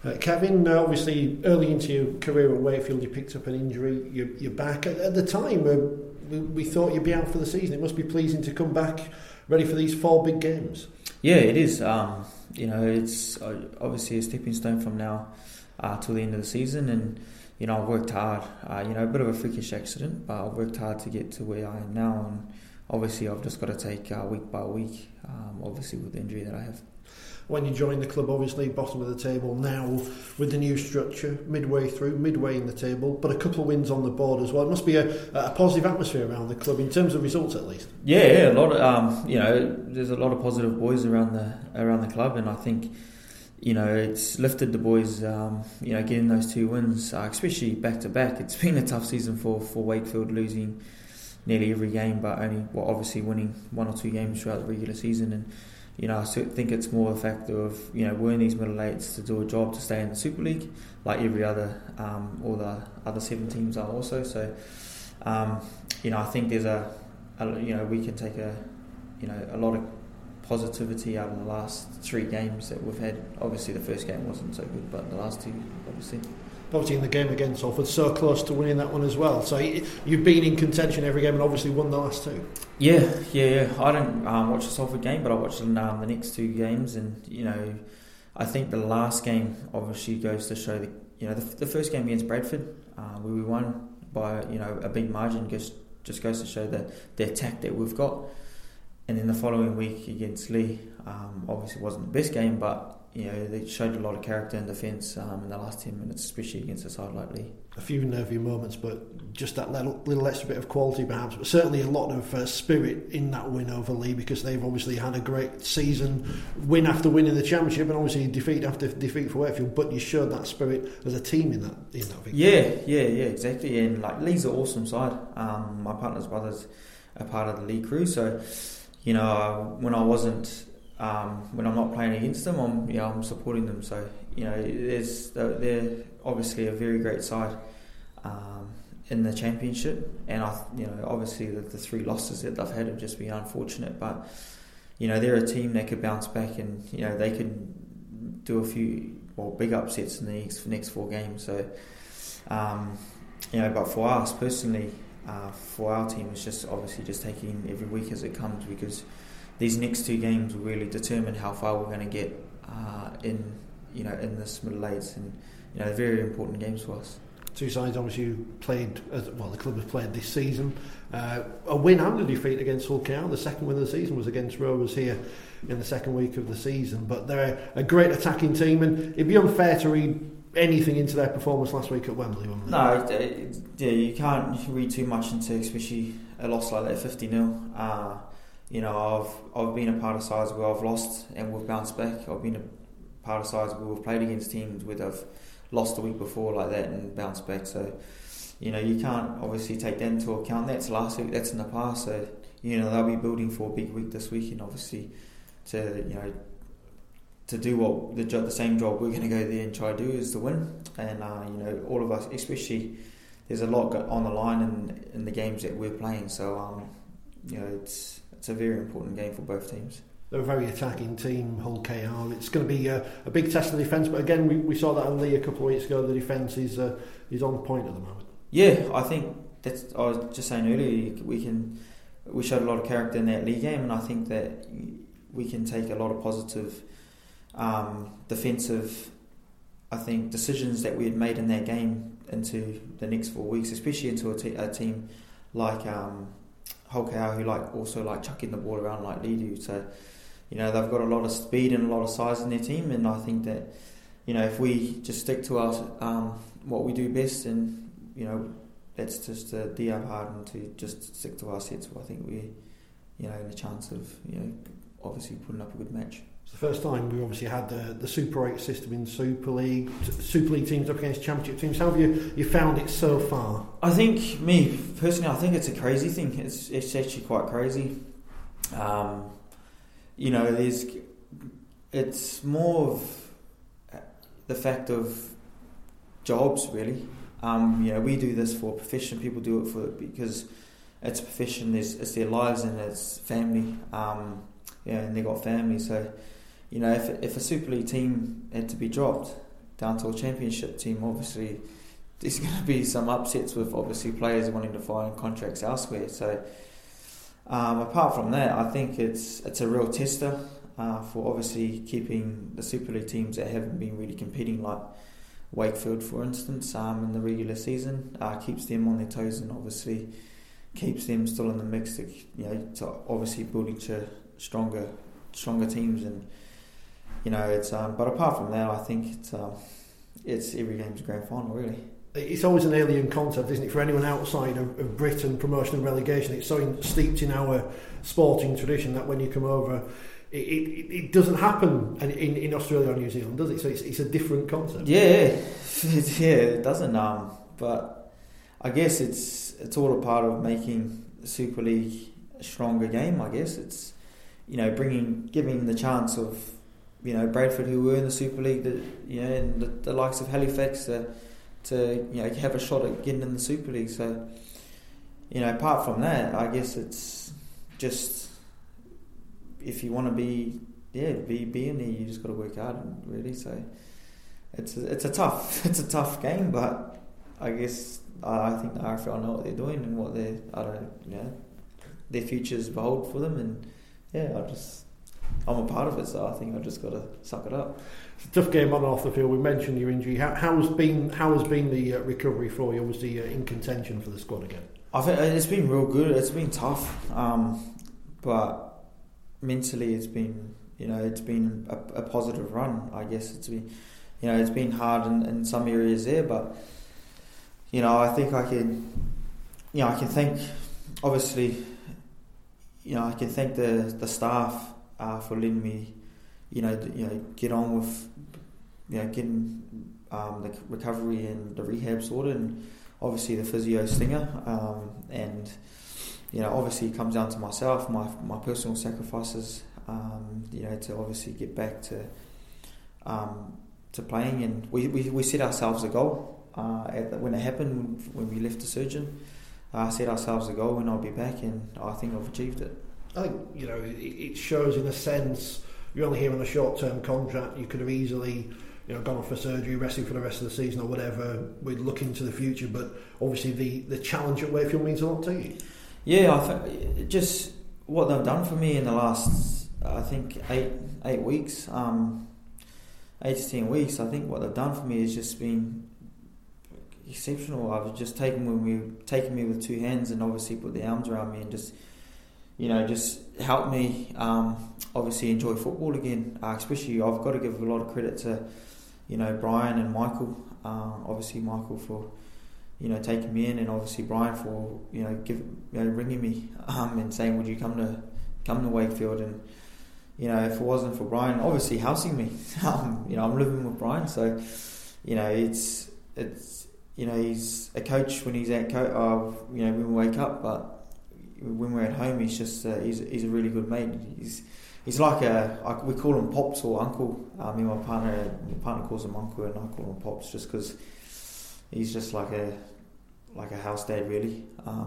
Kevin, obviously early into your career at Wakefield you picked up an injury, you're back. At the time we thought you'd be out for the season. It must be pleasing to come back ready for these 4 big games. Yeah, it is. It's obviously a stepping stone from now till the end of the season, and I've worked hard. A bit of a freakish accident, but I've worked hard to get to where I am now, and obviously I've just got to take week by week, obviously with the injury that I have. When you joined the club, obviously bottom of the table now with the new structure, midway in the table, but a couple of wins on the board as well. It must be a positive atmosphere around the club in terms of results, at least. Yeah, a lot of there's a lot of positive boys around the club, and I think it's lifted the boys. Getting those 2 wins, especially back to back. It's been a tough season for Wakefield, losing nearly every game, but only obviously winning 1 or 2 games throughout the regular season. And I think it's more a factor of we're in these middle eights to do a job to stay in the Super League, like every other all the other 7 teams are also. So I think there's we can take a lot of positivity out of the last 3 games that we've had. Obviously the first game wasn't so good, but the last 2 obviously in the game against Salford, so close to winning that one as well. So you've been in contention every game and obviously won the last 2. Yeah. I didn't watch the Salford game, but I watched the next 2 games, and I think the last game obviously goes to show the first game against Bradford, where we won by a big margin, just goes to show the attack that we've got. And then the following week against Leigh, obviously wasn't the best game, but they showed a lot of character in defence in the last 10 minutes, especially against a side like Leigh. A few nervy moments, but just that little extra bit of quality perhaps, but certainly a lot of spirit in that win over Leigh, because they've obviously had a great season, win after win in the Championship, and obviously defeat after defeat for Wakefield, but you showed that spirit as a team in that victory. Yeah, exactly. And Leigh's an awesome side. My partner's brother's a part of the Leigh crew, so when I'm not playing against them, I'm supporting them. So they're obviously a very great side in the Championship, and obviously the 3 losses that they've had have just been unfortunate. But they're a team that could bounce back, and they could do a few big upsets in the next 4 games. So but for us personally, for our team, it's just obviously just taking every week as it comes, because these next 2 games will really determine how far we're going to get in this middle eights, and very important games for us. 2 sides obviously played the club has played this season. A win and a defeat against Hull KR. The second win of the season was against Rovers here in the second week of the season. But they're a great attacking team, and it'd be unfair to read anything into their performance last week at Wembley. No, you can't read too much into, especially a loss like that, 50-0. I've been a part of sides where I've lost and we've bounced back. I've been a part of sides where we've played against teams where they've lost the week before like that and bounced back. So you can't obviously take that into account. That's last week, that's in the past. So they'll be building for a big week this week, and obviously to do what the same job we're going to go there and try to do is to win. And all of us, especially, there's a lot on the line in the games that we're playing. So it's a very important game for both teams. They're a very attacking team, Hull KR. It's going to be a big test of the defence, but again, we saw that on Leigh a couple of weeks ago. The defence is on point at the moment. Yeah, I think I was just saying earlier, we showed a lot of character in that Leigh game, and I think that we can take a lot of positive defensive, decisions that we had made in that game into the next 4 weeks, especially into a team like Hull KR, who also like chucking the ball around like Leigh do. So they've got a lot of speed and a lot of size in their team, and I think that if we just stick to our what we do best, and that's just to be hard and to just stick to our sets, I think we in a chance of obviously putting up a good match. It's the first time we obviously had the Super 8 system in Super League teams up against Championship teams. How have you found it so far? I think, me personally, I think it's a crazy thing. It's actually quite crazy. It's more of the fact of jobs, really. We do this for a profession. People do it because it's a profession. It's their lives and it's family. And they got family. So, if a Super League team had to be dropped, down to a championship team, obviously there's going to be some upsets with obviously players wanting to find contracts elsewhere. So apart from that, I think it's a real tester for obviously keeping the Super League teams that haven't been really competing, like Wakefield, for instance, in the regular season. Keeps them on their toes and obviously keeps them still in the mix to, to obviously building to stronger teams. And it's but apart from that, I think it's every game's a grand final, really. It's always an alien concept, isn't it, for anyone outside of Britain, promotion and relegation. It's so steeped in our sporting tradition that when you come over, it doesn't happen in Australia or New Zealand, does it? So it's a different concept. Yeah, it doesn't. But I guess it's all a part of making the Super League a stronger game. I guess it's giving the chance of Bradford, who were in the Super League, and the likes of Halifax to have a shot at getting in the Super League. So apart from that, I guess it's just, if you want to be in there, you just got to work hard, really. So it's a tough game, but I guess I think the RFL know what they're doing and what their futures behold for them, and I'm a part of it, so I think I just got to suck it up. It's a tough game on and off the field. We mentioned your injury. How has been the recovery for you? Obviously, in contention for the squad again. I think it's been real good. It's been tough, but mentally, it's been a positive run. I guess it's been it's been hard in some areas there, but I think I can thank, obviously, I can thank the staff for letting me get on with getting the recovery and the rehab sorted, and obviously the physio Stinger, and obviously it comes down to myself, my personal sacrifices, to obviously get back to playing. And we set ourselves a goal when it happened, when we left the surgeon. Set ourselves a goal and I'll be back, and I think I've achieved it. I think it shows, in a sense, you're only here on a short-term contract. You could have easily gone off for surgery, resting for the rest of the season or whatever. We'd look into the future, but obviously the challenge at Wakefield means a lot to you. Yeah, I think just what they've done for me in the last, I think, 8 weeks, 8 to 10 weeks. I think what they've done for me has just been exceptional. I've just taken me with two hands and obviously put the arms around me and just helped me obviously enjoy football again. Especially, I've got to give a lot of credit to Brian and Michael. Obviously Michael for taking me in, and obviously Brian for ringing me and saying, would you come to Wakefield? And if it wasn't for Brian obviously housing me, I'm living with Brian, so it's he's a coach when he's at when we wake up, but when we're at home, he's just he's a really good mate. He's like we call him Pops or Uncle. My partner calls him Uncle, and I call him Pops, just because he's just like a house dad, really.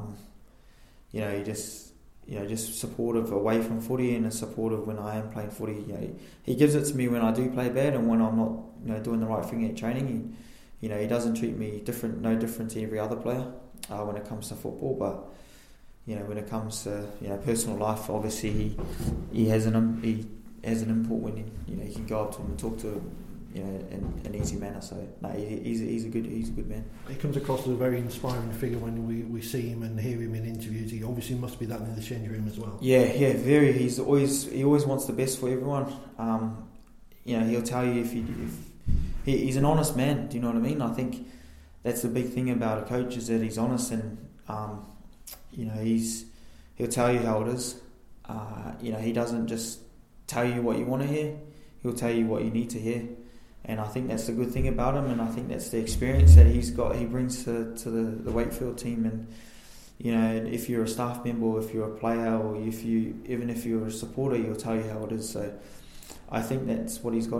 He just supportive away from footy, and supportive when I am playing footy. He gives it to me when I do play bad and when I'm not doing the right thing at training. He doesn't treat me no different to every other player when it comes to football, but when it comes to personal life, obviously he has an input when he can go up to him and talk to him in an easy manner. So no, he's a good man. He comes across as a very inspiring figure when we see him and hear him in interviews. He obviously must be that in the change room as well. Yeah, very. He always wants the best for everyone. He'll tell you if he's an honest man. Do you know what I mean? I think that's the big thing about a coach, is that he's honest, and he'll tell you how it is. He doesn't just tell you what you want to hear. He'll tell you what you need to hear, and I think that's the good thing about him. And I think that's the experience that he brings to the Wakefield team. And if you're a staff member, or if you're a player, or even if you're a supporter, he'll tell you how it is. So I think that's what he's got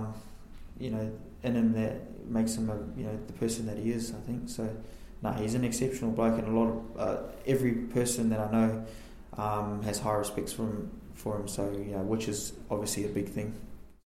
in him that makes him the person that he is, I think. So no, he's an exceptional bloke, and a lot of every person that I know has high respects for him. So which is obviously a big thing.